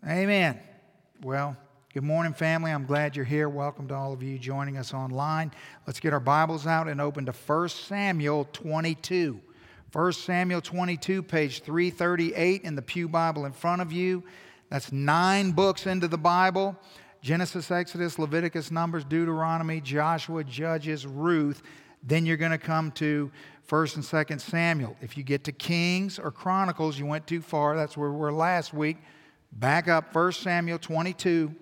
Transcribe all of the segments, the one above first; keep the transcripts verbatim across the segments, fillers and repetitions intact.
Amen. Well, good morning, family. I'm glad you're here. Welcome to all of you joining us online. Let's get our Bibles out and open to First Samuel twenty-two. First Samuel twenty-two, page three thirty-eight in the Pew Bible in front of you. That's nine books into the Bible. Genesis, Exodus, Leviticus, Numbers, Deuteronomy, Joshua, Judges, Ruth. Then you're going to come to First and Second Samuel. If you get to Kings or Chronicles, you went too far. That's where we were last week. Back up, First Samuel twenty-two.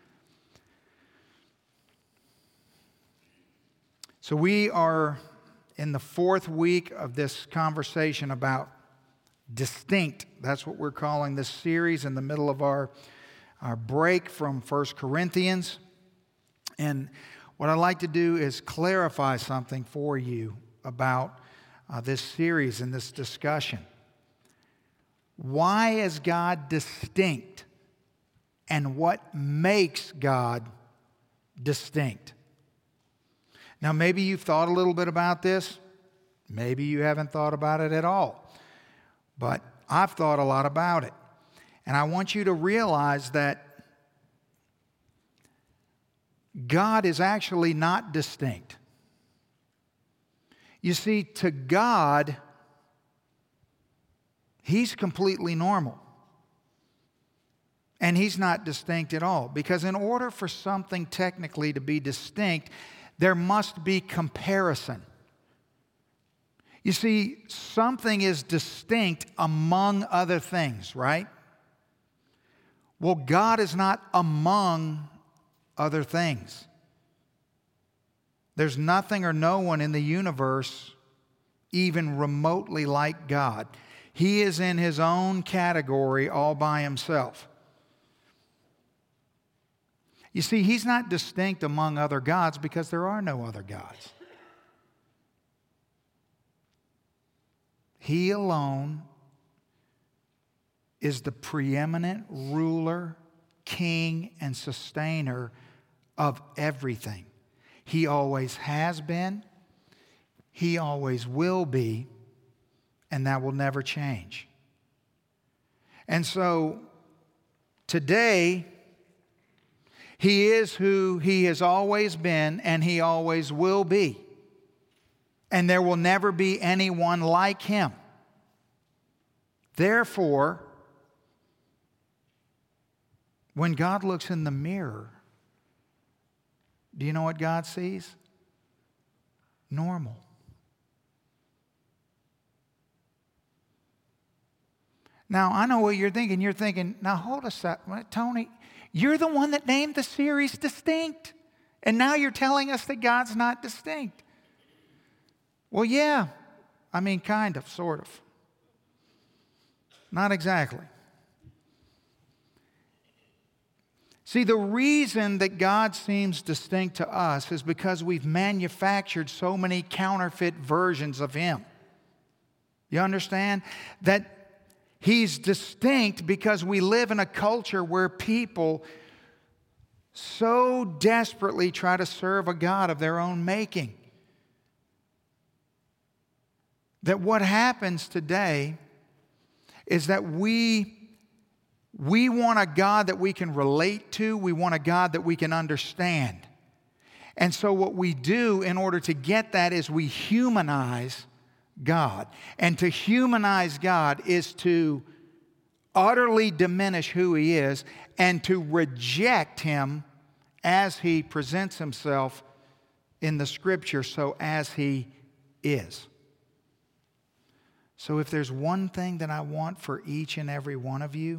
So we are in the fourth week of this conversation about distinct. That's what we're calling this series in the middle of our, our break from First Corinthians. And what I'd like to do is clarify something for you about uh, this series and this discussion. Why is God distinct? And what makes God distinct? Now, maybe you've thought a little bit about this. Maybe you haven't thought about it at all. But I've thought a lot about it. And I want you to realize that God is actually not distinct. You see, to God, He's completely normal. And He's not distinct at all. Because in order for something technically to be distinct, there must be comparison. You see, something is distinct among other things, right? Well, God is not among other things. There's nothing or no one in the universe even remotely like God. He is in His own category all by Himself. You see, He's not distinct among other gods because there are no other gods. He alone is the preeminent ruler, king, and sustainer of everything. He always has been, He always will be, and that will never change. And so, today, He is who He has always been, and He always will be. And there will never be anyone like Him. Therefore, when God looks in the mirror, do you know what God sees? Normal. Now, I know what you're thinking. You're thinking, now hold a second. Tony, you're the one that named the series Distinct. And now you're telling us that God's not distinct. Well, yeah. I mean, kind of, sort of. Not exactly. See, the reason that God seems distinct to us is because we've manufactured so many counterfeit versions of Him. You understand? That He's distinct because we live in a culture where people so desperately try to serve a God of their own making. That what happens today is that we, we want a God that we can relate to. We want a God that we can understand. And so what we do in order to get that is we humanize God. And to humanize God is to utterly diminish who He is and to reject Him as He presents Himself in the Scripture, so as He is. So if there's one thing that I want for each and every one of you,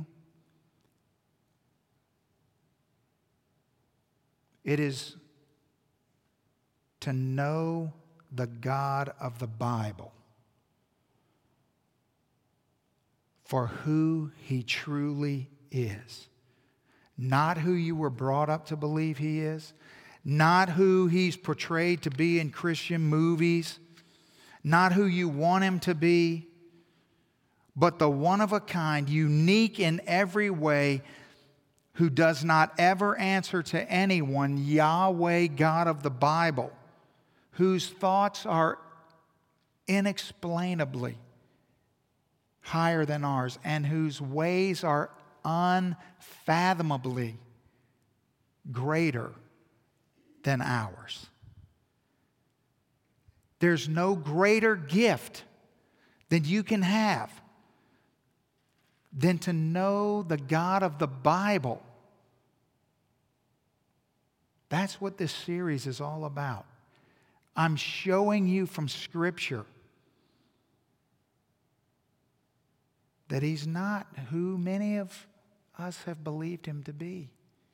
it is to know the God of the Bible for who He truly is. Not who you were brought up to believe He is. Not who He's portrayed to be in Christian movies. Not who you want Him to be. But the one-of-a-kind, unique in every way, who does not ever answer to anyone, Yahweh, God of the Bible, whose thoughts are inexplainably higher than ours, and whose ways are unfathomably greater than ours. There's no greater gift than you can have than to know the God of the Bible. That's what this series is all about. I'm showing you from Scripture that He's not who many of us have believed Him to be.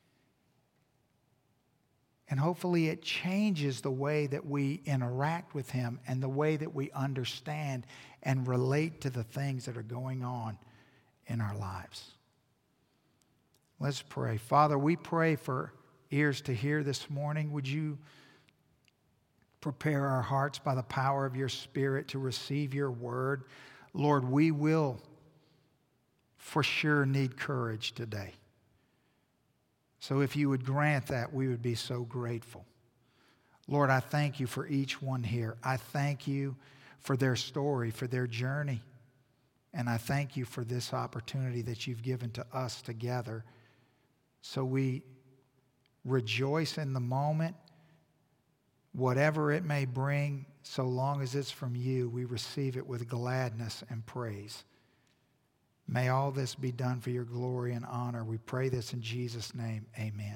And hopefully it changes the way that we interact with Him and the way that we understand and relate to the things that are going on in our lives. Let's pray. Father, we pray for ears to hear this morning. Would you prepare our hearts by the power of your Spirit to receive your word? Lord, we will for sure need courage today. So if you would grant that, we would be so grateful. Lord, I thank you for each one here. I thank you for their story, for their journey. And I thank you for this opportunity that you've given to us together. So we rejoice in the moment, whatever it may bring, so long as it's from you, we receive it with gladness and praise. May all this be done for your glory and honor. We pray this in Jesus' name. Amen.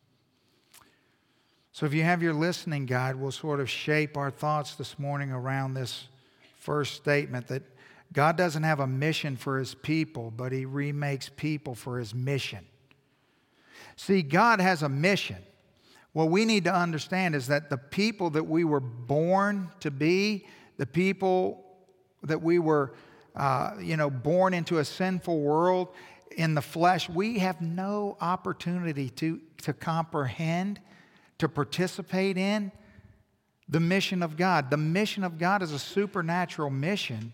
So if you have your listening guide, we'll sort of shape our thoughts this morning around this first statement that God doesn't have a mission for His people, but He remakes people for His mission. See, God has a mission. What we need to understand is that the people that we were born to be, the people that we were Uh, you know, born into a sinful world in the flesh, we have no opportunity to, to comprehend, to participate in the mission of God. The mission of God is a supernatural mission,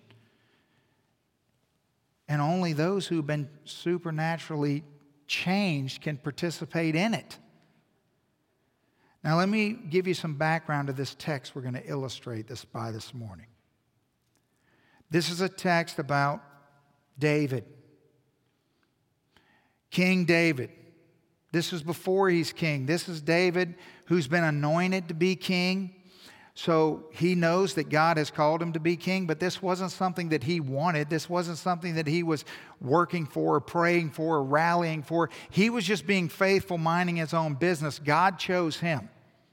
and only those who've been supernaturally changed can participate in it. Now, let me give you some background to this text we're going to illustrate this by this morning. This is a text about David, King David. This is before he's king. This is David who's been anointed to be king. So he knows that God has called him to be king, but this wasn't something that he wanted. This wasn't something that he was working for or praying for or rallying for. He was just being faithful, minding his own business. God chose him.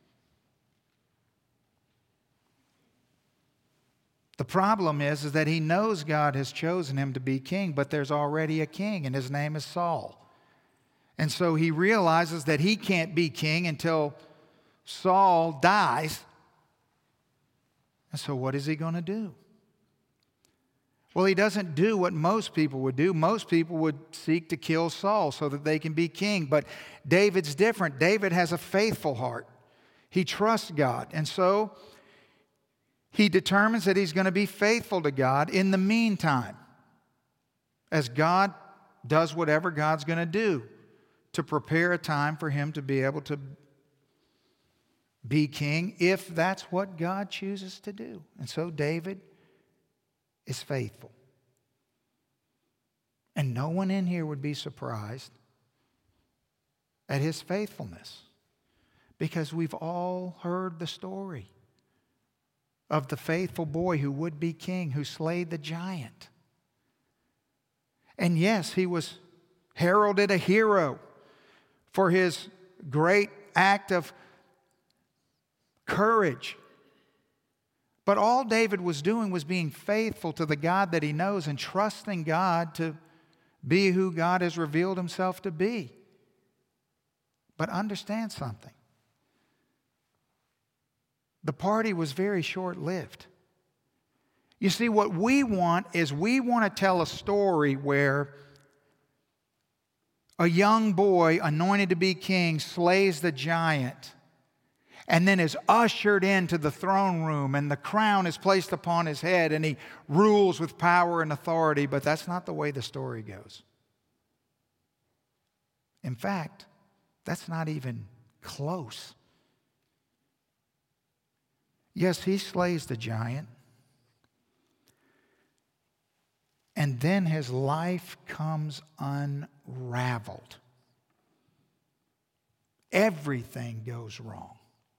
The problem is, is that he knows God has chosen him to be king, but there's already a king, and his name is Saul. And so he realizes that he can't be king until Saul dies. And so what is he going to do? Well, he doesn't do what most people would do. Most people would seek to kill Saul so that they can be king. But David's different. David has a faithful heart. He trusts God. And so he determines that he's going to be faithful to God in the meantime, as God does whatever God's going to do to prepare a time for him to be able to be king, if that's what God chooses to do. And so David is faithful. And no one in here would be surprised at his faithfulness, because we've all heard the story of the faithful boy who would be king, who slayed the giant. And yes, he was heralded a hero for his great act of courage. But all David was doing was being faithful to the God that he knows and trusting God to be who God has revealed himself to be. But understand something. The party was very short-lived. You see, what we want is we want to tell a story where a young boy anointed to be king slays the giant and then is ushered into the throne room, and the crown is placed upon his head, and he rules with power and authority. But that's not the way the story goes. In fact, that's not even close. Yes, he slays the giant, and then his life comes unraveled. unraveled. Everything goes wrong.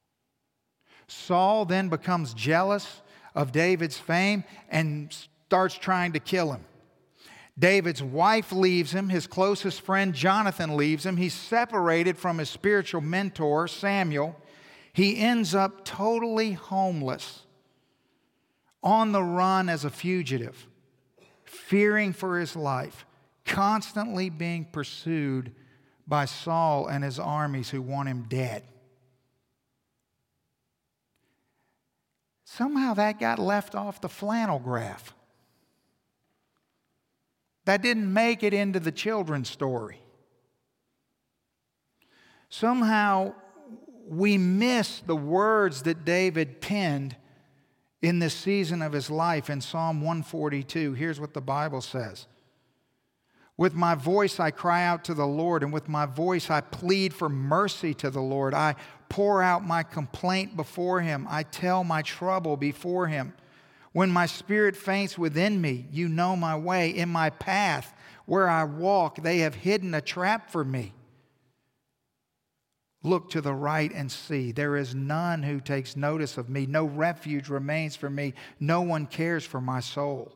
Saul then becomes jealous of David's fame and starts trying to kill him. David's wife leaves him. His closest friend Jonathan leaves him. He's separated from his spiritual mentor, Samuel. He ends up totally homeless, on the run as a fugitive, fearing for his life, constantly being pursued by Saul and his armies who want him dead. Somehow that got left off the flannel graph. That didn't make it into the children's story. Somehow we miss the words that David penned in this season of his life in Psalm one forty-two. Here's what the Bible says. With my voice I cry out to the Lord, and with my voice I plead for mercy to the Lord. I pour out my complaint before him. I tell my trouble before him. When my spirit faints within me, you know my way. In my path where I walk, they have hidden a trap for me. Look to the right and see. There is none who takes notice of me. No refuge remains for me. No one cares for my soul.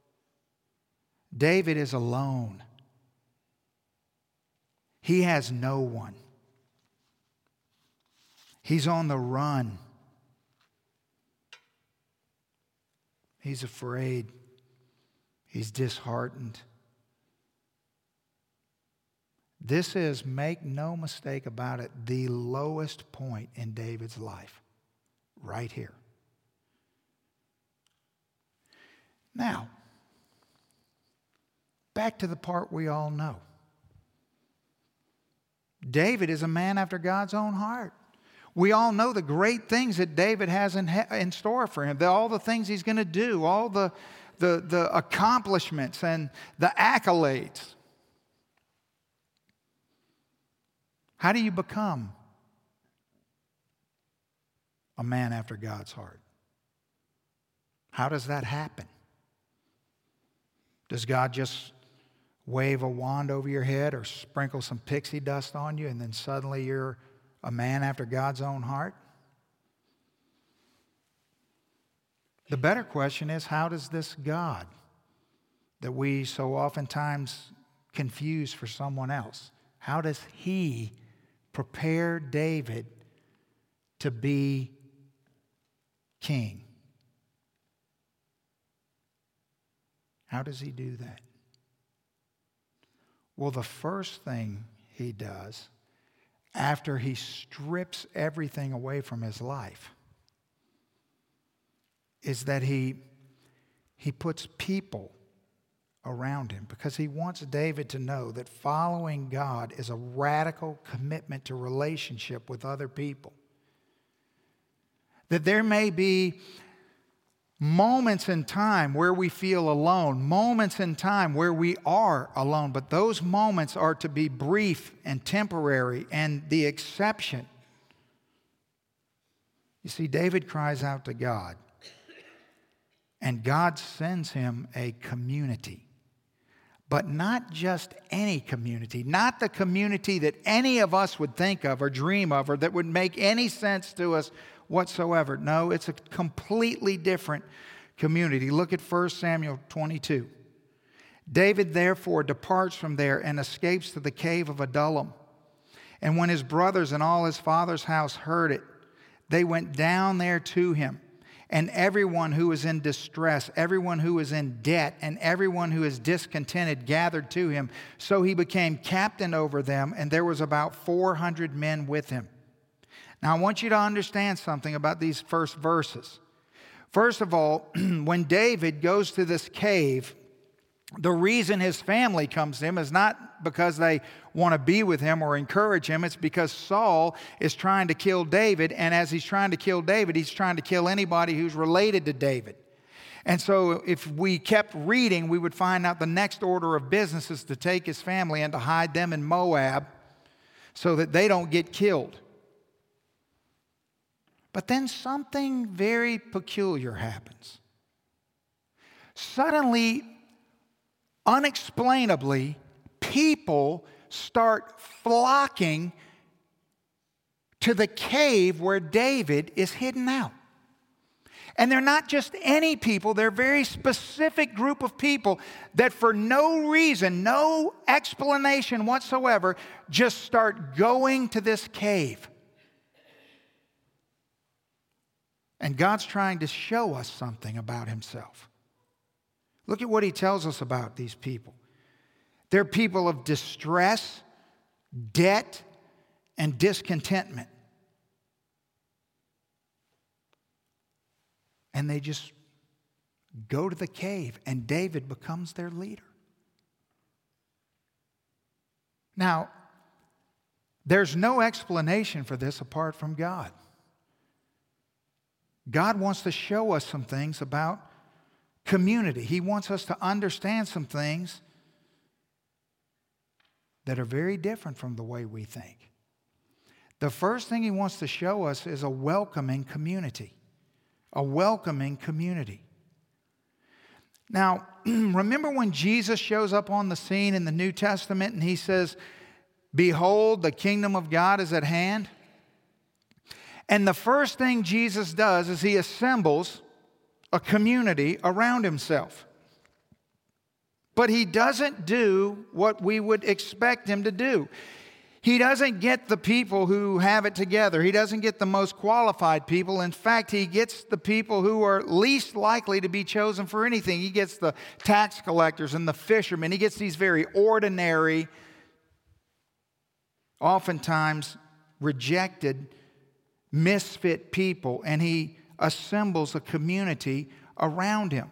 David is alone. He has no one. He's on the run. He's afraid. He's disheartened. This is, make no mistake about it, the lowest point in David's life. Right here. Now, back to the part we all know. David is a man after God's own heart. We all know the great things that David has in, in store for him, the, all the things he's going to do, all the, the, the accomplishments and the accolades. How do you become a man after God's heart? How does that happen? Does God just wave a wand over your head or sprinkle some pixie dust on you and then suddenly you're a man after God's own heart? The better question is, how does this God that we so oftentimes confuse for someone else, how does he prepare David to be king? How does he do that? Well, the first thing he does after he strips everything away from his life is that he, he puts people around him, because he wants David to know that following God is a radical commitment to relationship with other people. That there may be moments in time where we feel alone, moments in time where we are alone, but those moments are to be brief and temporary and the exception. You see, David cries out to God, and God sends him a community. But not just any community, not the community that any of us would think of or dream of or that would make any sense to us whatsoever. No, it's a completely different community. Look at First Samuel twenty-two. David therefore departs from there and escapes to the cave of Adullam. And when his brothers and all his father's house heard it, they went down there to him. And everyone who was in distress, everyone who was in debt, and everyone who is discontented gathered to him. So he became captain over them, and there was about four hundred men with him. Now I want you to understand something about these first verses. First of all, when David goes to this cave, the reason his family comes to him is not because they want to be with him or encourage him. It's because Saul is trying to kill David, and as he's trying to kill David, he's trying to kill anybody who's related to David. And so if we kept reading, we would find out the next order of business is to take his family and to hide them in Moab so that they don't get killed. But then something very peculiar happens. Suddenly, unexplainably, people start flocking to the cave where David is hidden out. And they're not just any people, they're a very specific group of people that for no reason, no explanation whatsoever, just start going to this cave. And God's trying to show us something about himself. Look at what he tells us about these people. They're people of distress, debt, and discontentment. And they just go to the cave, and David becomes their leader. Now, there's no explanation for this apart from God. God wants to show us some things about community. He wants us to understand some things that are very different from the way we think. The first thing he wants to show us is a welcoming community. A welcoming community. Now, remember when Jesus shows up on the scene in the New Testament and he says, "Behold, the kingdom of God is at hand"? And the first thing Jesus does is he assembles a community around himself. But he doesn't do what we would expect him to do. He doesn't get the people who have it together. He doesn't get the most qualified people. In fact, he gets the people who are least likely to be chosen for anything. He gets the tax collectors and the fishermen. He gets these very ordinary, oftentimes rejected, misfit people, and he assembles a community around him.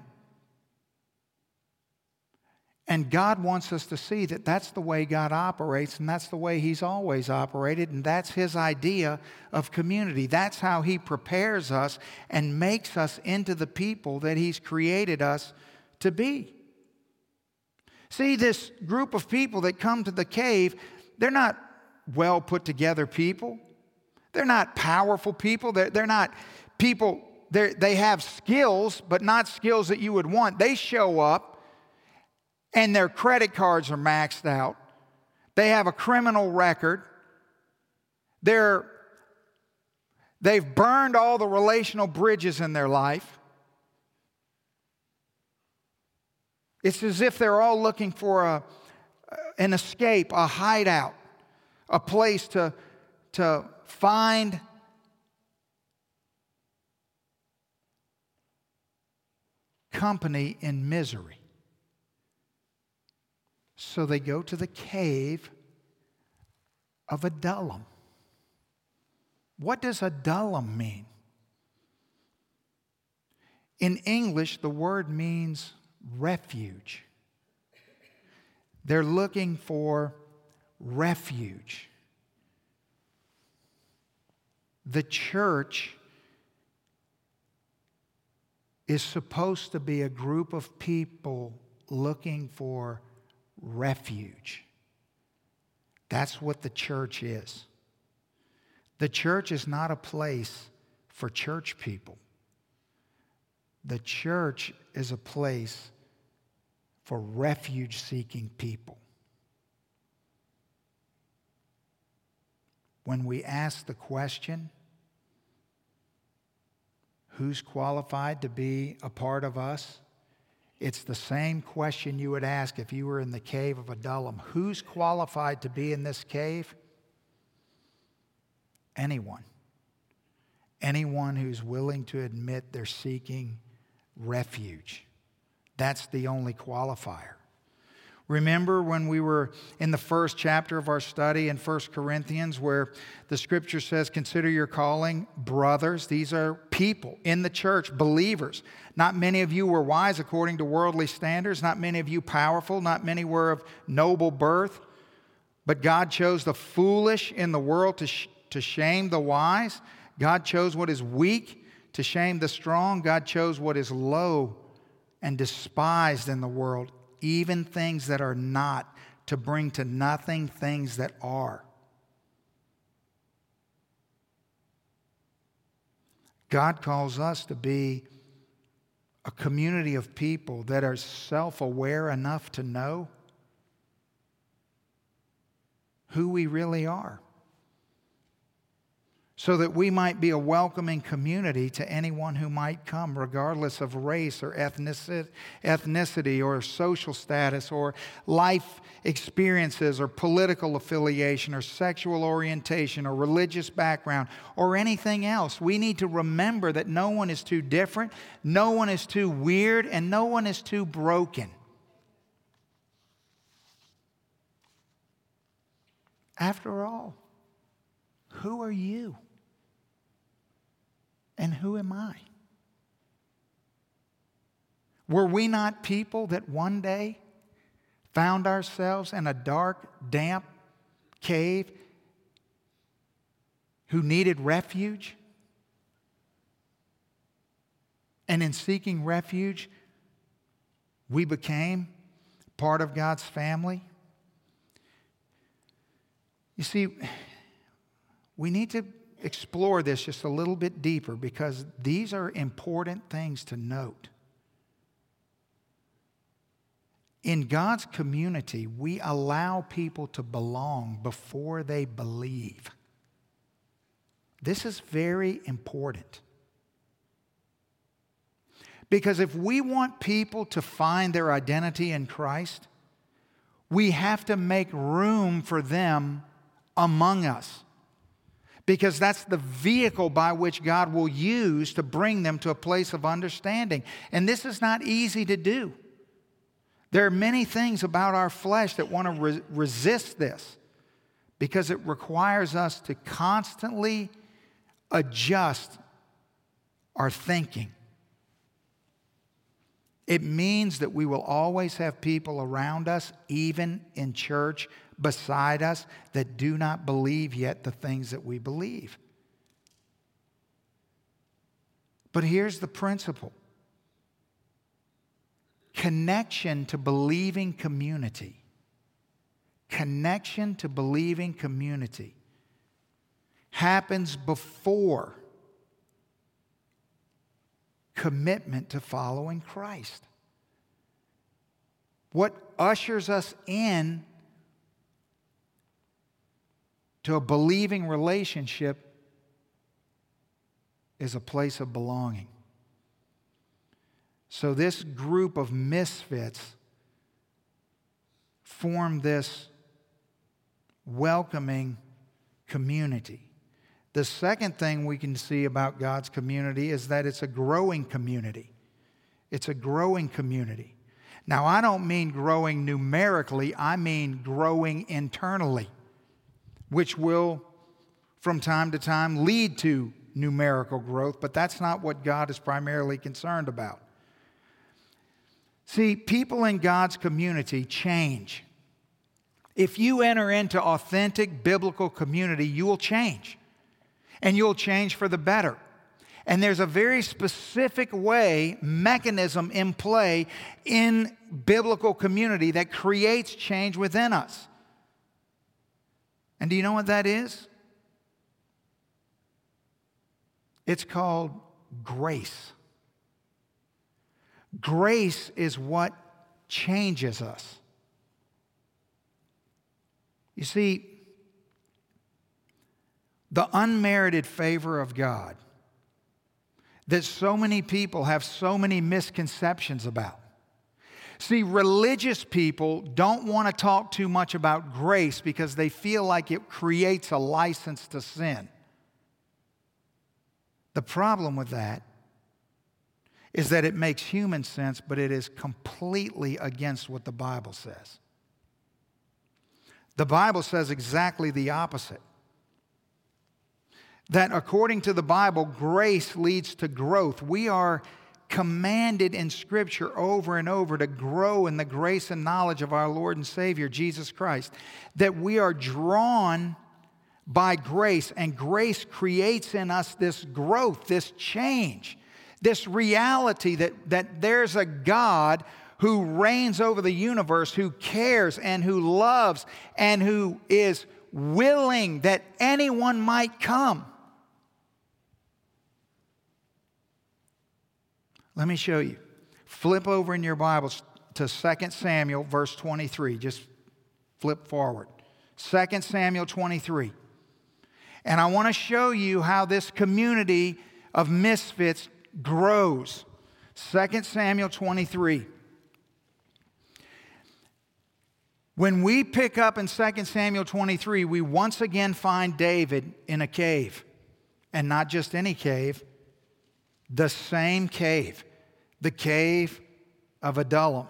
And God wants us to see that that's the way God operates, and that's the way he's always operated, and that's his idea of community. That's how he prepares us and makes us into the people that he's created us to be. See, this group of people that come to the cave, they're not well put together people. They're not powerful people. They're, they're not people, they're, they have skills, but not skills that you would want. They show up, and their credit cards are maxed out. They have a criminal record. They're, they've burned all the relational bridges in their life. It's as if they're all looking for a, an escape, a hideout, a place to, to find company in misery. So they go to the cave of Adullam. What does Adullam mean? In English, the word means refuge. They're looking for refuge. The church is supposed to be a group of people looking for refuge. That's what the church is. The church is not a place for church people. The church is a place for refuge-seeking people. When we ask the question, who's qualified to be a part of us? It's the same question you would ask if you were in the cave of Adullam. Who's qualified to be in this cave? Anyone. Anyone who's willing to admit they're seeking refuge. That's the only qualifier. Remember when we were in the first chapter of our study in First Corinthians where the scripture says, consider your calling brothers. These are people in the church, believers. Not many of you were wise according to worldly standards. Not many of you powerful. Not many were of noble birth. But God chose the foolish in the world to, sh- to shame the wise. God chose what is weak to shame the strong. God chose what is low and despised in the world, even things that are not, to bring to nothing things that are. God calls us to be a community of people that are self-aware enough to know who we really are, so that we might be a welcoming community to anyone who might come, regardless of race or ethnicity or social status or life experiences or political affiliation or sexual orientation or religious background or anything else. We need to remember that no one is too different, no one is too weird, and no one is too broken. After all, who are you? And who am I? Were we not people that one day found ourselves in a dark, damp cave who needed refuge? And in seeking refuge, we became part of God's family? You see, we need to explore this just a little bit deeper because these are important things to note. In God's community, we allow people to belong before they believe. This is very important. Because if we want people to find their identity in Christ, we have to make room for them among us. Because that's the vehicle by which God will use to bring them to a place of understanding. And this is not easy to do. There are many things about our flesh that want to re- resist this because it requires us to constantly adjust our thinking. It means that we will always have people around us, even in church, beside us, that do not believe yet the things that we believe. But here's the principle. Connection to believing community. Connection to believing community happens before commitment to following Christ. What ushers us in to a believing relationship is a place of belonging. So this group of misfits formed this welcoming community. The second thing we can see about God's community is that it's a growing community. It's a growing community. Now, I don't mean growing numerically, I mean growing internally, which will, from time to time, lead to numerical growth, but that's not what God is primarily concerned about. See, people in God's community change. If you enter into authentic biblical community, you will change. And you'll change for the better. And there's a very specific way, mechanism in play in biblical community that creates change within us. And do you know what that is? It's called grace. Grace is what changes us. You see, the unmerited favor of God that so many people have so many misconceptions about. See, religious people don't want to talk too much about grace because they feel like it creates a license to sin. The problem with that is that it makes human sense, but it is completely against what the Bible says. The Bible says exactly the opposite. That according to the Bible, grace leads to growth. We are commanded in Scripture over and over to grow in the grace and knowledge of our Lord and Savior, Jesus Christ. That we are drawn by grace, and grace creates in us this growth, this change, this reality that, that there's a God who reigns over the universe, who cares and who loves and who is willing that anyone might come. Let me show you. Flip over in your Bibles to Second Samuel, verse twenty-three. Just flip forward. Second Samuel twenty-three. And I want to show you how this community of misfits grows. Second Samuel twenty-three. When we pick up in Second Samuel twenty-three, we once again find David in a cave. And not just any cave, the same cave, the cave of Adullam.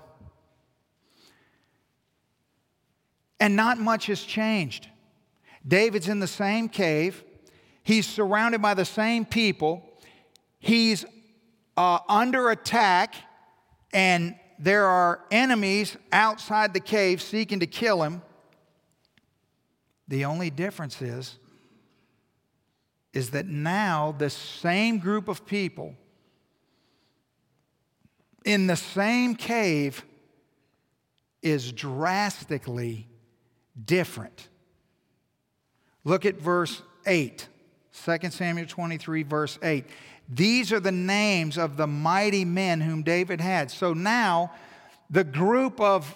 And not much has changed. David's in the same cave. He's surrounded by the same people. He's uh, under attack, and there are enemies outside the cave seeking to kill him. The only difference is, is that now the same group of people in the same cave is drastically different. Look at verse eight. Second Samuel twenty-three, verse eight. These are the names of the mighty men whom David had. So now the group of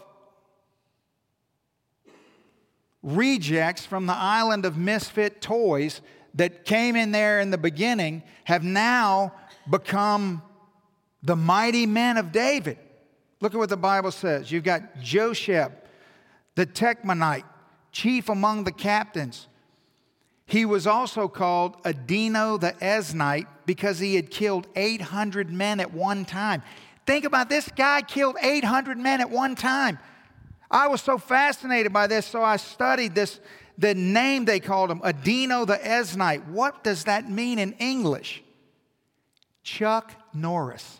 rejects from the island of misfit toys that came in there in the beginning have now become the mighty men of David. Look at what the Bible says. You've got Josheb, the Techmanite, chief among the captains. He was also called Adino the Eznite because he had killed eight hundred men at one time. Think about this guy killed eight hundred men at one time. I was so fascinated by this, so I studied this, the name they called him, Adino the Eznite. What does that mean in English? Chuck Norris.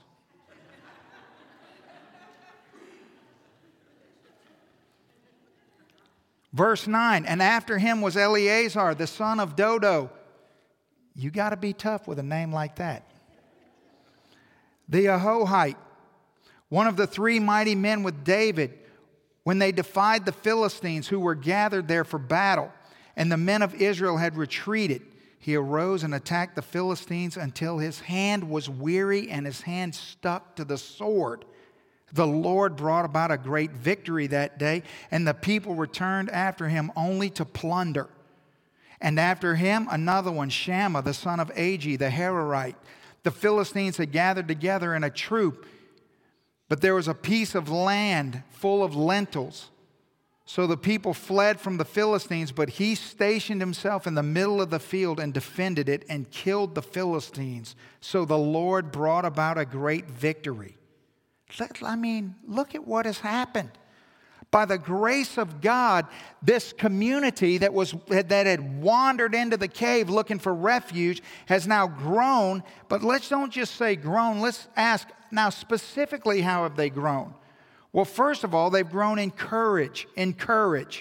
Verse nine, and after him was Eleazar, the son of Dodo. You got to be tough with a name like that. The Ahohite, one of the three mighty men with David, when they defied the Philistines who were gathered there for battle, and the men of Israel had retreated, he arose and attacked the Philistines until his hand was weary and his hand stuck to the sword. The Lord brought about a great victory that day, and the people returned after him only to plunder. And after him, another one, Shammah, the son of Agi, the Hararite. The Philistines had gathered together in a troop, but there was a piece of land full of lentils. So the people fled from the Philistines, but he stationed himself in the middle of the field and defended it and killed the Philistines. So the Lord brought about a great victory. I mean, look at what has happened. By the grace of God, this community that was that had wandered into the cave looking for refuge has now grown. But let's don't just say grown. Let's ask now specifically, how have they grown? Well, first of all, they've grown in courage, in courage.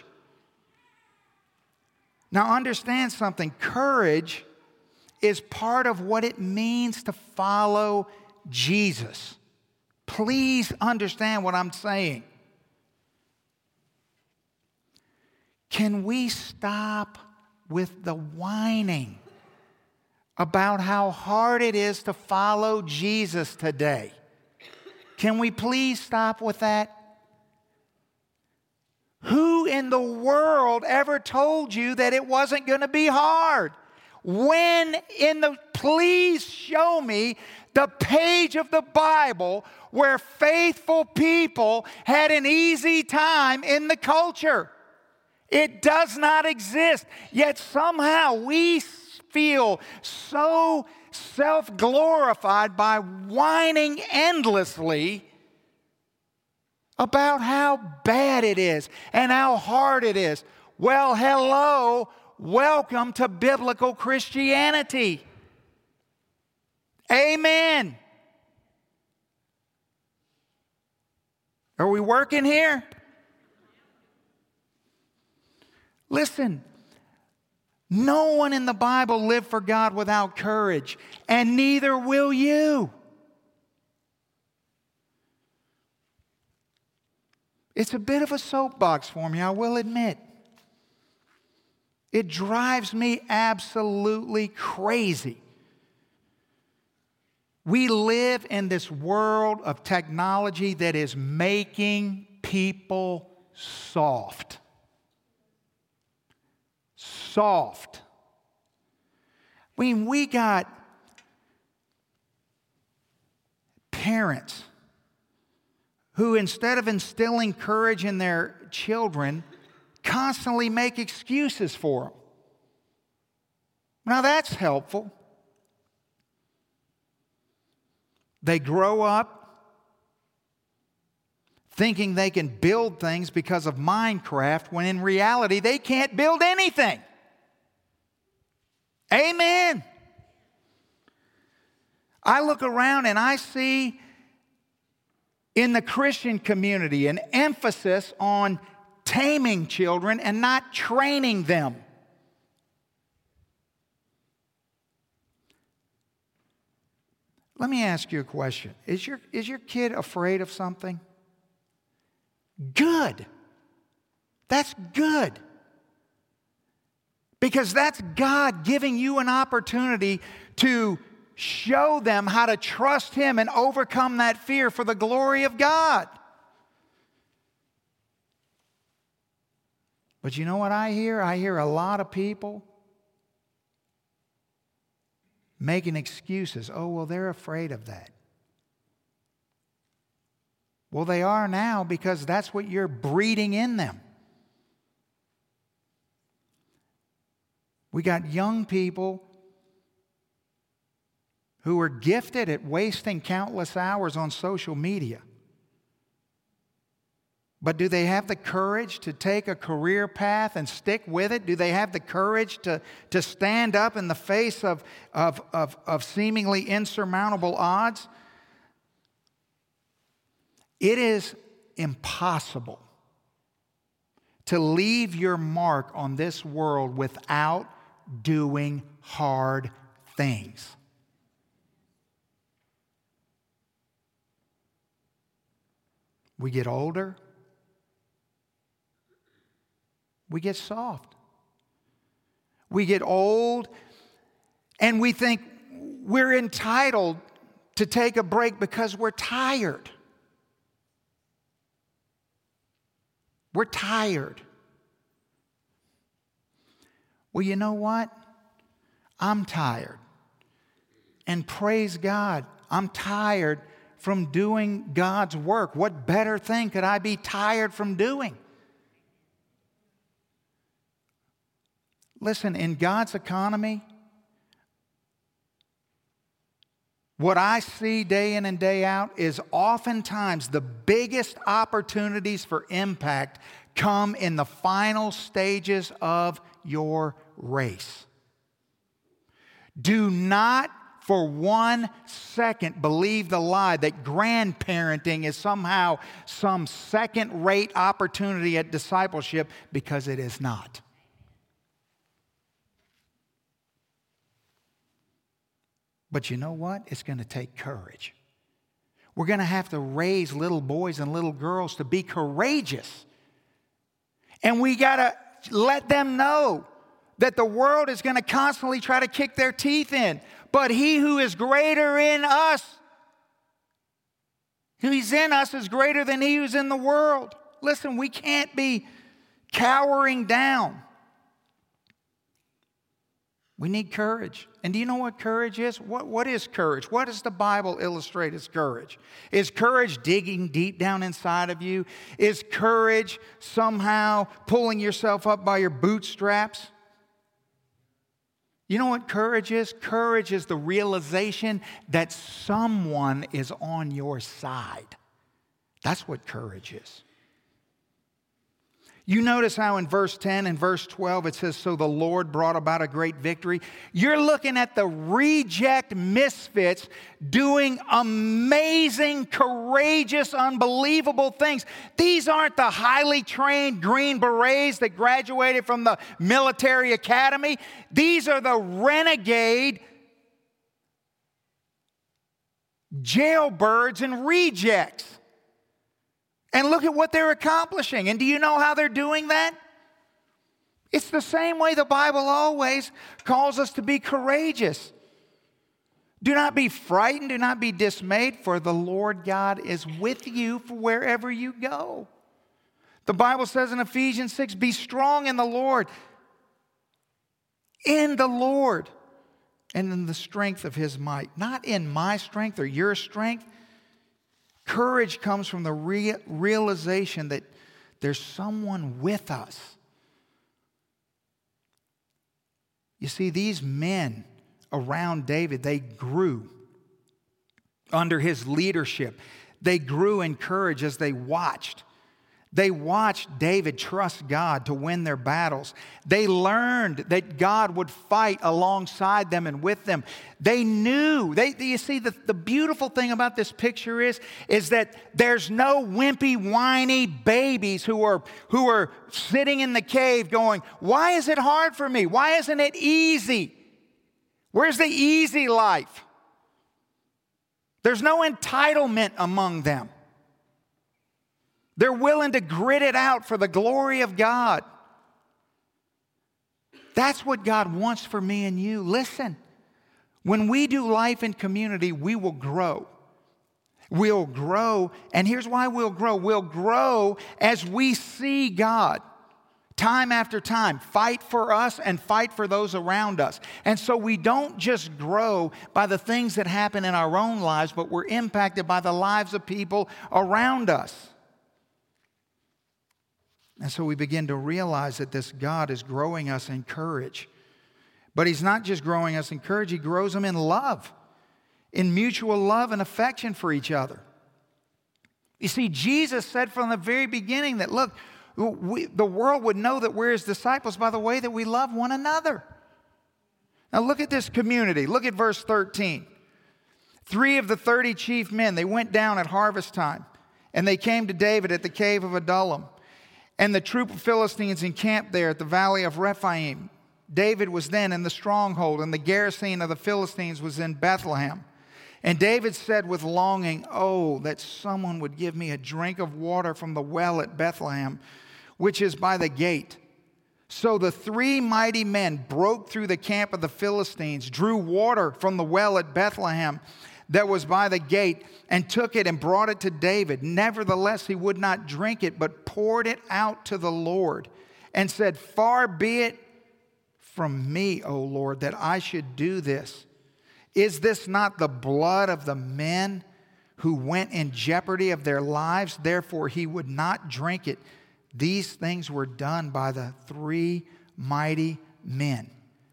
Now understand something. Courage is part of what it means to follow Jesus. Please understand what I'm saying. Can we stop with the whining about how hard it is to follow Jesus today? Can we please stop with that? Who in the world ever told you that it wasn't going to be hard? When in the, please show me the page of the Bible where faithful people had an easy time in the culture. It does not exist. Yet somehow we feel so self-glorified by whining endlessly about how bad it is and how hard it is. Well, hello, welcome to biblical Christianity. Amen. Are we working here? Listen, no one in the Bible lived for God without courage, and neither will you. It's a bit of a soapbox for me, I will admit. It drives me absolutely crazy. We live in this world of technology that is making people soft. soft. I mean, we got parents who, instead of instilling courage in their children, constantly make excuses for them. Now that's helpful. They grow up thinking they can build things because of Minecraft, when in reality they can't build anything. Amen. I look around and I see in the Christian community an emphasis on taming children and not training them. Let me ask you a question. Is your, is your kid afraid of something? Good. That's good. Because that's God giving you an opportunity to show them how to trust Him and overcome that fear for the glory of God. But you know what I hear? I hear a lot of people making excuses. Oh, well, they're afraid of that. Well, they are now, because that's what you're breeding in them. We got young people who are gifted at wasting countless hours on social media. But do they have the courage to take a career path and stick with it? Do they have the courage to, to stand up in the face of, of, of, of seemingly insurmountable odds? It is impossible to leave your mark on this world without doing hard things. We get older, we get soft. We get old, and we think we're entitled to take a break because we're tired. We're tired. Well, you know what? I'm tired. And praise God, I'm tired from doing God's work. What better thing could I be tired from doing? Listen, in God's economy, what I see day in and day out is oftentimes the biggest opportunities for impact come in the final stages of your race. Do not for one second believe the lie that grandparenting is somehow some second-rate opportunity at discipleship, because it is not. But you know what? It's going to take courage. We're going to have to raise little boys and little girls to be courageous. And we got to let them know that the world is going to constantly try to kick their teeth in. But He who is greater in us, who's in us, is greater than he who's in the world. Listen, we can't be cowering down. We need courage. And do you know what courage is? What, what is courage? What does the Bible illustrate as courage? Is courage digging deep down inside of you? Is courage somehow pulling yourself up by your bootstraps? You know what courage is? Courage is the realization that someone is on your side. That's what courage is. You notice how in verse ten and verse twelve it says, so the Lord brought about a great victory. You're looking at the reject misfits doing amazing, courageous, unbelievable things. These aren't the highly trained Green Berets that graduated from the military academy. These are the renegade jailbirds and rejects. And look at what they're accomplishing. And do you know how they're doing that? It's the same way the Bible always calls us to be courageous. Do not be frightened, do not be dismayed, for the Lord God is with you for wherever you go. The Bible says in Ephesians six, be strong in the Lord in the Lord and in the strength of his might. Not in my strength or your strength. Courage comes from the rea- realization that there's someone with us. You see, these men around David, they grew under his leadership. They grew in courage as they watched. They watched David trust God to win their battles. They learned that God would fight alongside them and with them. They knew. They, you see, the, the beautiful thing about this picture is, is that there's no wimpy, whiny babies who are, who are sitting in the cave going, why is it hard for me? Why isn't it easy? Where's the easy life? There's no entitlement among them. They're willing to grit it out for the glory of God. That's what God wants for me and you. Listen, when we do life in community, we will grow. We'll grow, and here's why we'll grow. We'll grow as we see God time after time fight for us and fight for those around us. And so we don't just grow by the things that happen in our own lives, but we're impacted by the lives of people around us. And so we begin to realize that this God is growing us in courage. But he's not just growing us in courage, he grows them in love, in mutual love and affection for each other. You see, Jesus said from the very beginning that, look, we, the world would know that we're his disciples by the way that we love one another. Now look at this community. Look at verse thirteen. Three of the thirty chief men, they went down at harvest time, and they came to David at the cave of Adullam. And the troop of Philistines encamped there at the valley of Rephaim. David was then in the stronghold, and the garrison of the Philistines was in Bethlehem. And David said with longing, oh, that someone would give me a drink of water from the well at Bethlehem, which is by the gate. So the three mighty men broke through the camp of the Philistines, drew water from the well at Bethlehem that was by the gate, and took it and brought it to David. Nevertheless, he would not drink it, but poured it out to the Lord, and said, far be it from me, O Lord, that I should do this. Is this not the blood of the men who went in jeopardy of their lives? Therefore, he would not drink it. These things were done by the three mighty men.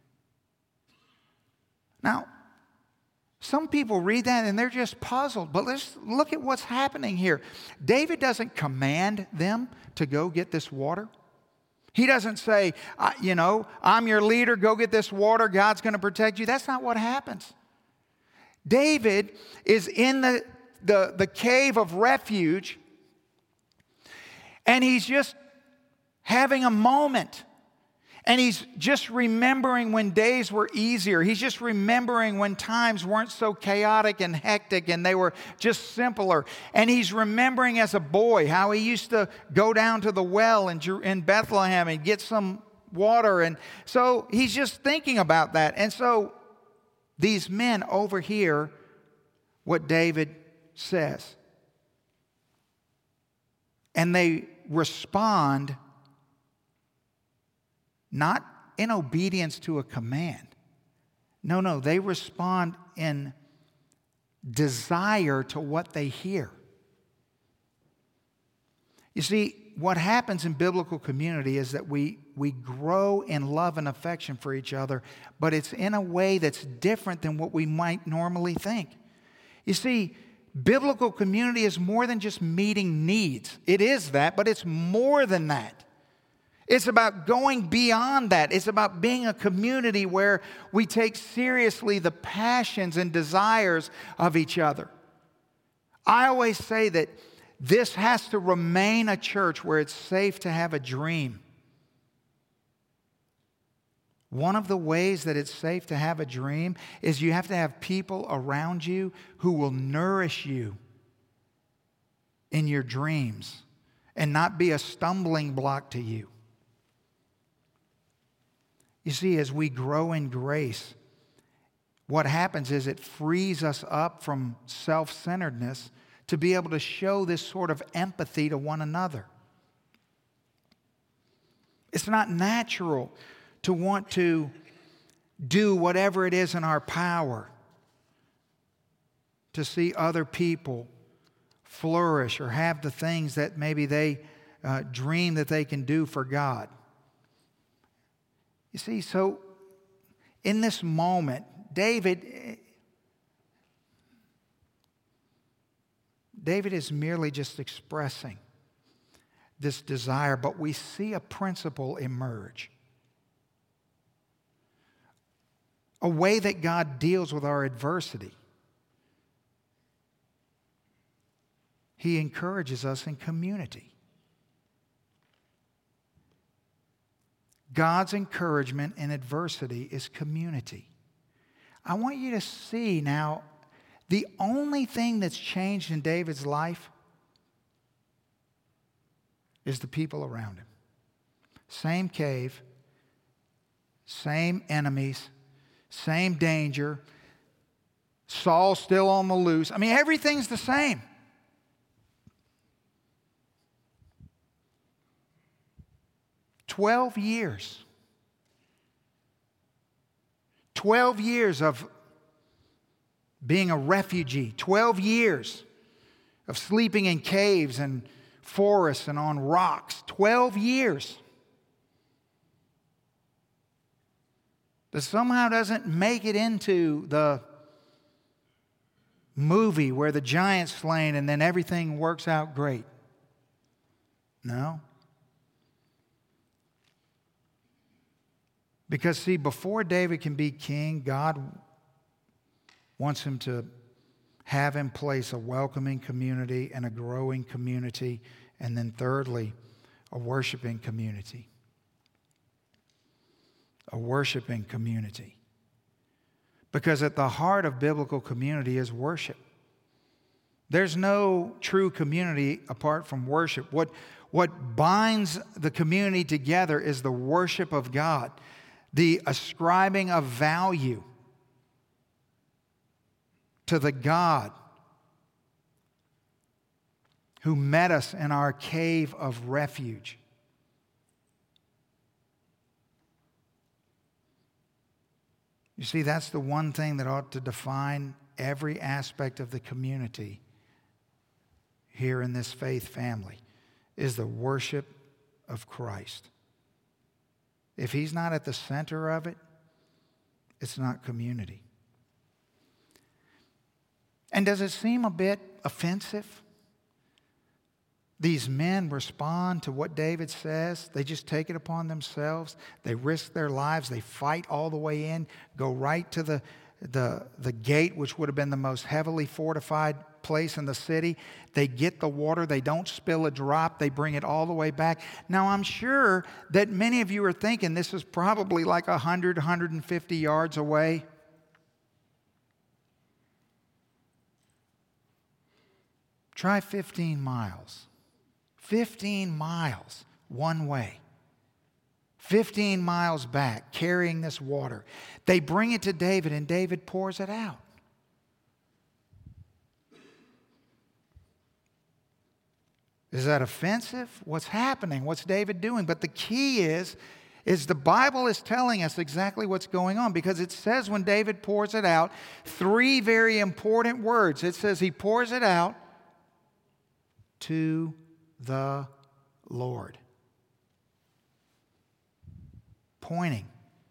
Now, some people read that and they're just puzzled. But let's look at what's happening here. David doesn't command them to go get this water. He doesn't say, you know, I'm your leader, go get this water, God's going to protect you. That's not what happens. David is in the, the, the cave of refuge, and he's just having a moment. And he's just remembering when days were easier. He's just remembering when times weren't so chaotic and hectic and they were just simpler. And he's remembering as a boy how he used to go down to the well in, in Bethlehem and get some water. And so he's just thinking about that. And so these men overhear what David says. And they respond not in obedience to a command. No, no, they respond in desire to what they hear. You see, what happens in biblical community is that we, we grow in love and affection for each other, but it's in a way that's different than what we might normally think. You see, biblical community is more than just meeting needs. It is that, but it's more than that. It's about going beyond that. It's about being a community where we take seriously the passions and desires of each other. I always say that this has to remain a church where it's safe to have a dream. One of the ways that it's safe to have a dream is you have to have people around you who will nourish you in your dreams and not be a stumbling block to you. You see, as we grow in grace, what happens is it frees us up from self-centeredness to be able to show this sort of empathy to one another. It's not natural to want to do whatever it is in our power to see other people flourish or have the things that maybe they uh, dream that they can do for God. You see, so in this moment, David, David is merely just expressing this desire, but we see a principle emerge. A way that God deals with our adversity. He encourages us in community. God's encouragement in adversity is community. I want you to see now, the only thing that's changed in David's life is the people around him. Same cave, same enemies, same danger, Saul still on the loose. I mean, everything's the same. Twelve years. Twelve years of being a refugee. Twelve years of sleeping in caves and forests and on rocks. Twelve years. That somehow doesn't make it into the movie where the giant's slain and then everything works out great. No. Because, see, before David can be king, God wants him to have in place a welcoming community and a growing community, and then thirdly, a worshiping community. A worshiping community. Because at the heart of biblical community is worship. There's no true community apart from worship. What, what binds the community together is the worship of God. The ascribing of value to the God who met us in our cave of refuge. You see, that's the one thing that ought to define every aspect of the community here in this faith family, is the worship of Christ. If He's not at the center of it, it's not community. And does it seem a bit offensive? These men respond to what David says. They just take it upon themselves. They risk their lives. They fight all the way in, go right to the, the, the gate, which would have been the most heavily fortified place in the city. They get the water. They don't spill a drop. They bring it all the way back. Now, I'm sure that many of you are thinking this is probably like one hundred, one hundred fifty yards away. Try fifteen miles. fifteen miles one way. fifteen miles back, carrying this water. They bring it to David, and David pours it out. Is that offensive? What's happening? What's David doing? But the key is, is the Bible is telling us exactly what's going on, because it says when David pours it out, three very important words. It says he pours it out to the Lord. Pointing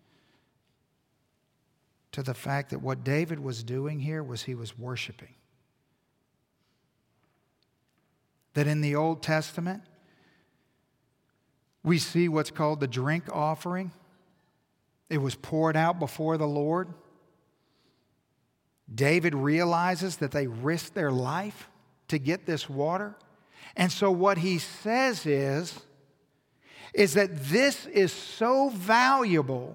to the fact that what David was doing here was he was worshiping. That in the Old Testament, we see what's called the drink offering. It was poured out before the Lord. David realizes that they risked their life to get this water. And so what he says is, is that this is so valuable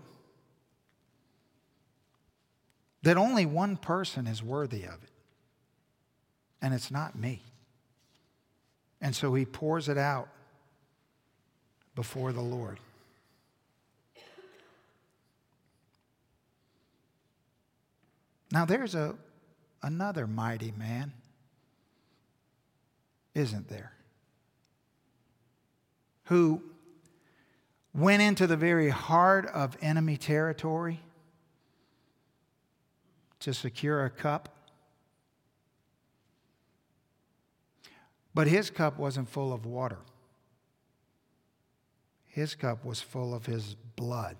that only one person is worthy of it. And it's not me. And so he pours it out before the Lord. Now there's a another mighty man, isn't there? Who went into the very heart of enemy territory to secure a cup. But his cup wasn't full of water. His cup was full of his blood.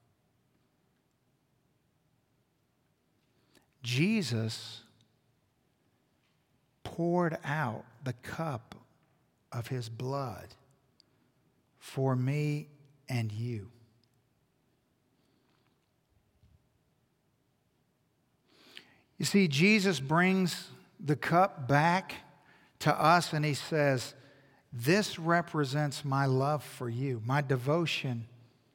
Jesus poured out the cup of his blood for me and you. You see, Jesus brings the cup back to us and he says, this represents my love for you, my devotion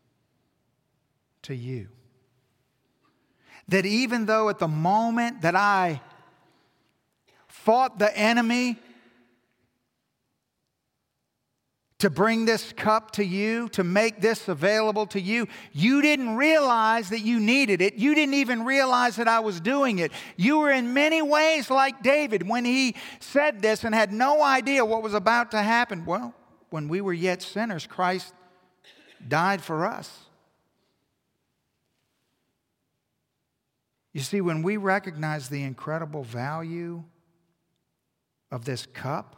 to you. That even though at the moment that I fought the enemy to bring this cup to you, to make this available to you, you didn't realize that you needed it. You didn't even realize that I was doing it. You were in many ways like David when he said this and had no idea what was about to happen. Well, when we were yet sinners, Christ died for us. You see, when we recognize the incredible value of this cup,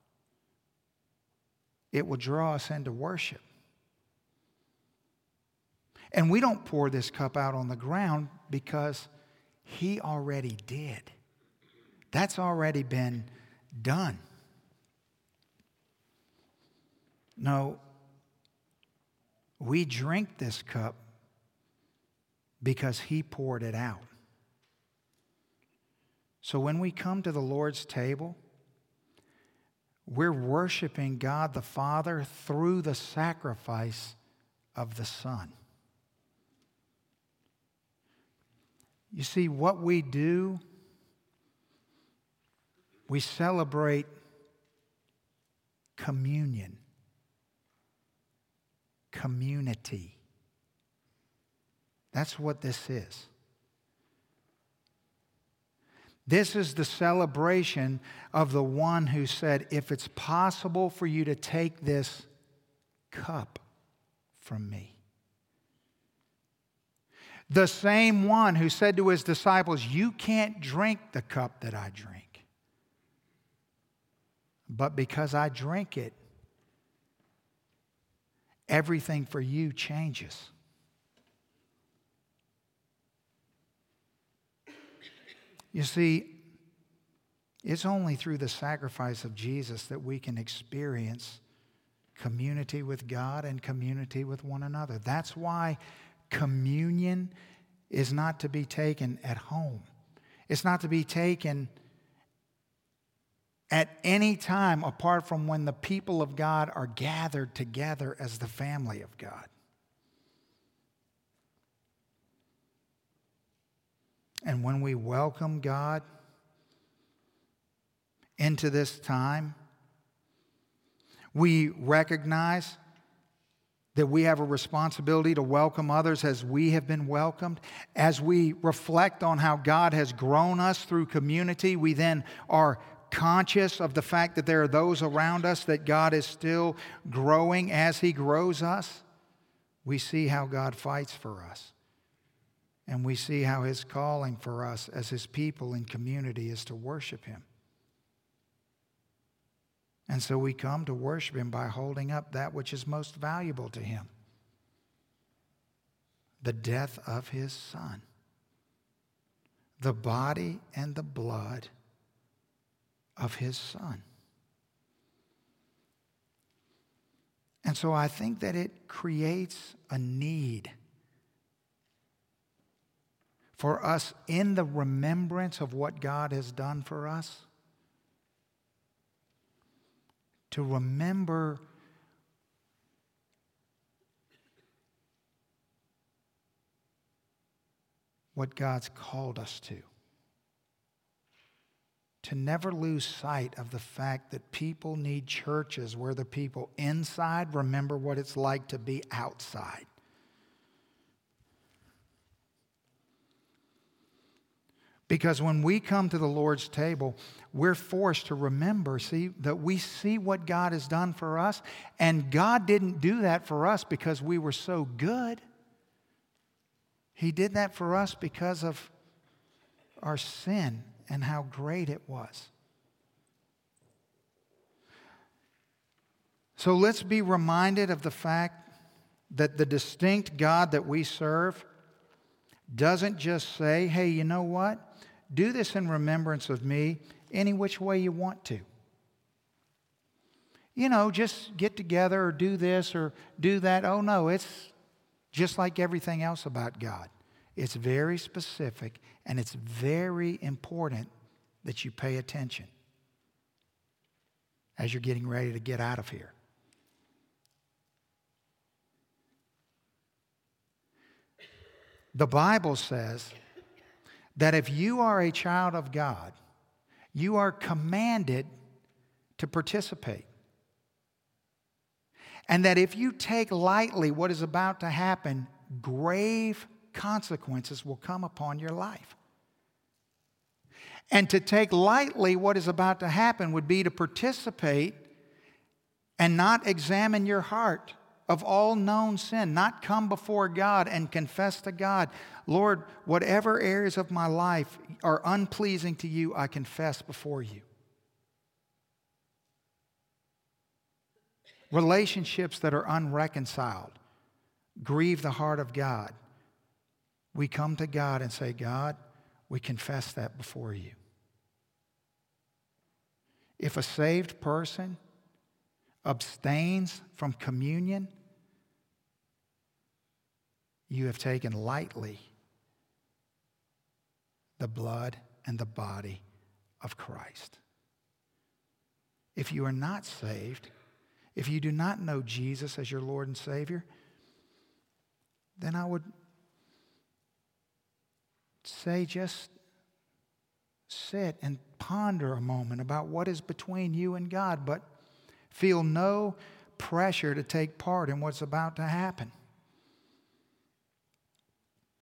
it will draw us into worship. And we don't pour this cup out on the ground because he already did. That's already been done. No, we drink this cup because he poured it out. So when we come to the Lord's table, we're worshiping God the Father through the sacrifice of the Son. You see, what we do, we celebrate communion, community. That's what this is. This is the celebration of the one who said, if it's possible for you to take this cup from me. The same one who said to his disciples, you can't drink the cup that I drink. But because I drink it, everything for you changes. You see, it's only through the sacrifice of Jesus that we can experience community with God and community with one another. That's why communion is not to be taken at home. It's not to be taken at any time apart from when the people of God are gathered together as the family of God. And when we welcome God into this time, we recognize that we have a responsibility to welcome others as we have been welcomed. As we reflect on how God has grown us through community, we then are conscious of the fact that there are those around us that God is still growing as He grows us. We see how God fights for us. And we see how His calling for us as His people in community is to worship Him. And so we come to worship Him by holding up that which is most valuable to Him. The death of His Son. The body and the blood of His Son. And so I think that it creates a need for us in the remembrance of what God has done for us, to remember what God's called us to. To never lose sight of the fact that people need churches where the people inside remember what it's like to be outside. Because when we come to the Lord's table, we're forced to remember, see, that we see what God has done for us. And God didn't do that for us because we were so good. He did that for us because of, our sin and how great it was. So let's be reminded of the fact that the distinct God that we serve doesn't just say, hey, you know what? Do this in remembrance of me any which way you want to. You know, just get together or do this or do that. Oh, no, it's just like everything else about God. It's very specific, and it's very important that you pay attention as you're getting ready to get out of here. The Bible says that if you are a child of God, you are commanded to participate. And that if you take lightly what is about to happen, grave consequences will come upon your life. And to take lightly what is about to happen would be to participate and not examine your heart of all known sin, not come before God and confess to God, Lord, whatever areas of my life are unpleasing to you, I confess before you. Relationships that are unreconciled grieve the heart of God. We come to God and say, God, we confess that before you. If a saved person abstains from communion, you have taken lightly the blood and the body of Christ. If you are not saved, if you do not know Jesus as your Lord and Savior, then I would say just sit and ponder a moment about what is between you and God, but feel no pressure to take part in what's about to happen.